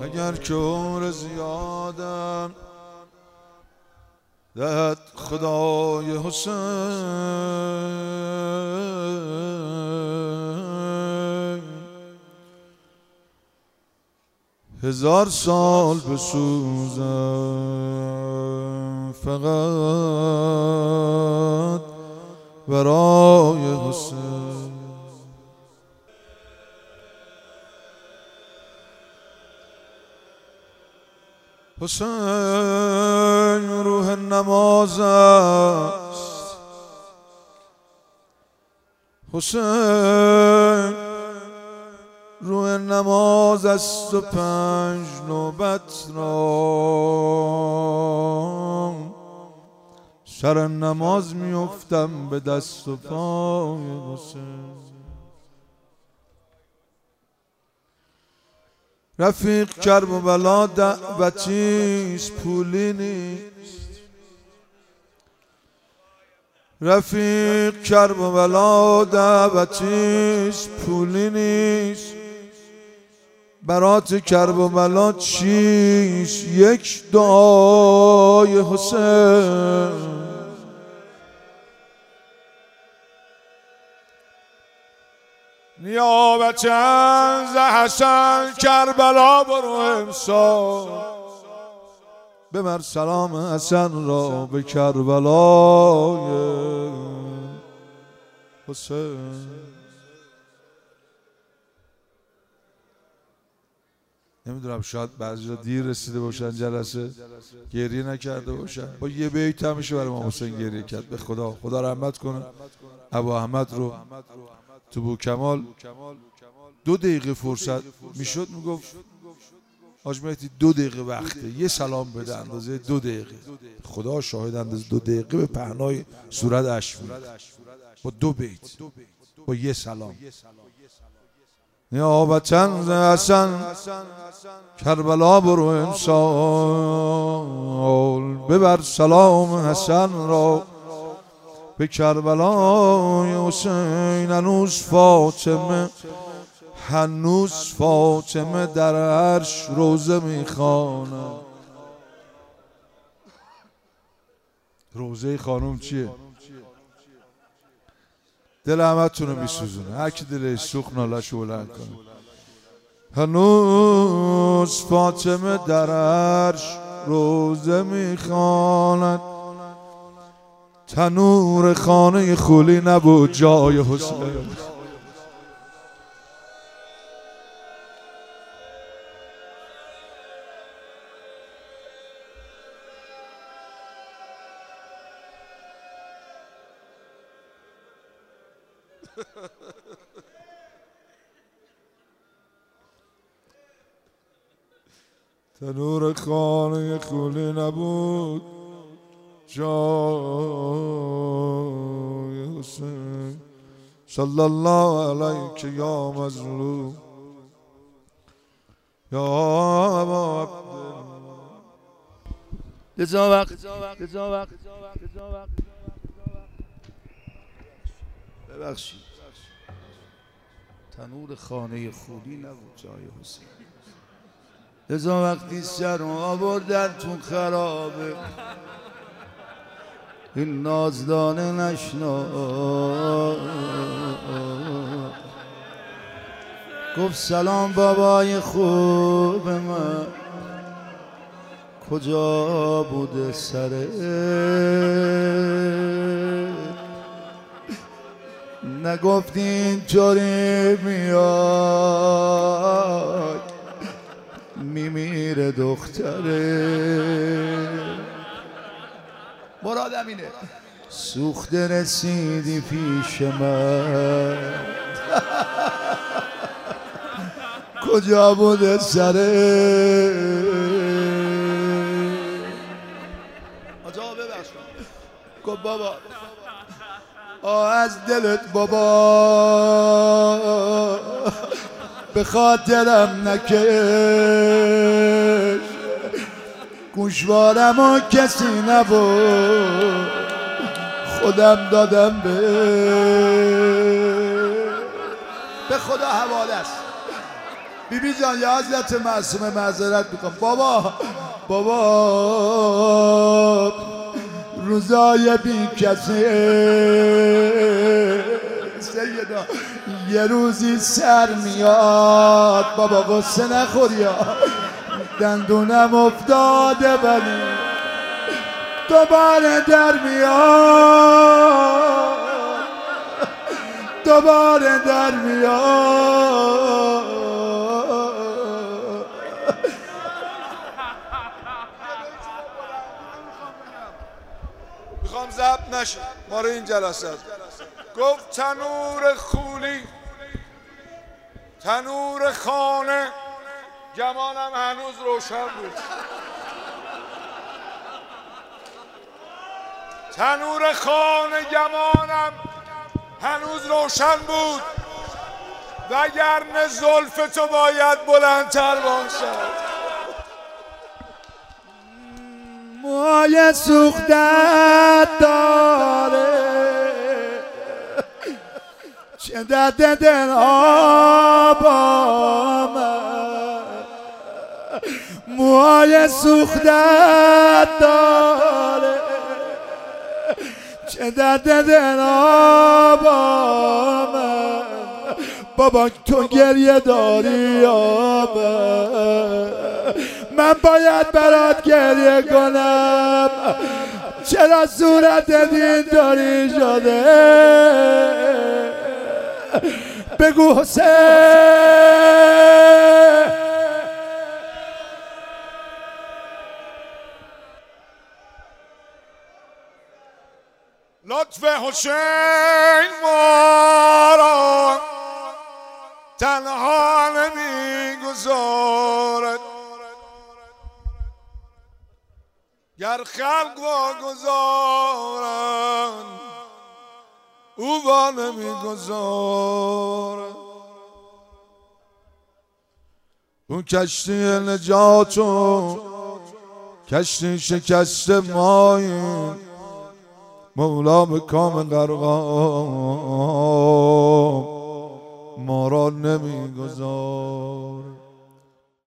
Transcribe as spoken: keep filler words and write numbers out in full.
اگر که عمر زیادم دهد خدای حسین، هزار سال بسوزم فقط برای حسین. حسین روح نماز است، حسین روح نماز است و پنج نوبت را سر نماز میافتم به دست و پای حسین. رفیق کرب و بلا دعوتیست پولی نیست، رفیق کرب و بلا دعوتیست پولی نیست، برات کرب و بلا چیست یک دعای حسین. نیابت از حسن کربلا برو امسال، ببر سلام حسن را به کربلای حسین. نمیدونم شاید بعضی دیر رسیده باشن جلسه گریه نکرده باشن، با یه بیت هم میشه برای ما حسین گریه کرد. به خدا خدا رحمت کنه ابو احمد رو. تو بوکمال دو دقیقه فرصت میشد میگفت حاج مهدی دو دقیقه وقته یه سلام بده، اندازه دو دقیقه. خدا شاهد اندازه دو دقیقه به پهنای صورت اشک میاد با دو بیت با یه سلام. نیابتن حسن کربلا برو امسال، ببر سلام حسن را به کربلای حسین. هنوز فاطمه هنوز فاطمه در عرش روزه میخواند. روزه خانم چیه؟ دل همتون رو میسوزونه، هر کی دلش سوخت ناله‌شو بلند کنه. هنوز فاطمه در عرش روزه میخواند، تنور خانه خولی نبود جای حسین. تنور خانه خولی نبود جای حسین. صلی الله علیک یا مظلوم یا ابا عبدالله. لذا وقت لذا وقت ببخشید تنور خانه خولی نبود جای حسین. لذا وقتی سر آوردن تو خرابه این نازدانه نشنا گفت سلام بابای خوب من کجا بوده سره، نگفتی اینطوری میاد میمیره دختره. مرادم اینه سوخته رسیدی پیش من کجا بوده سره. آجا ببخش گفت بابا آه از دلت بابا به خاطرم نکش، گوشوارم و کسی نبود خودم دادم به به خدا حواله است. بی بی جان یا حضرت معصومه معذرت میکنم. بابا بابا روزای بی کسی سیدا یه روزی سر میاد. بابا قصه نخور یا دندونم افتاده ولی دوباره در میاد، دوباره در میاد. میخوام ضبط نشه ما رو این جلسه. گفت تنور خولی تنور خانه گمانم هنوز روشن بود. تنور خانه گمانم هنوز روشن بود وگرنه زلف تو باید بلندتر باشد. موهای سوختت داره چه درد دل آبامه. موهای سوختت داره چه درد دل آبامه. بابا تو گریه داری آبه من باید برات گریه کنم. چرا صورت دین داری شده بگو حسین. لطف حسین ما را تنها نمیگذارد گر خلق واگذارند او وا نمیگذارد. اون کشتی نجاتو کشتی شکست ماییم مولا به کام غرقان ما را نمیگذارد.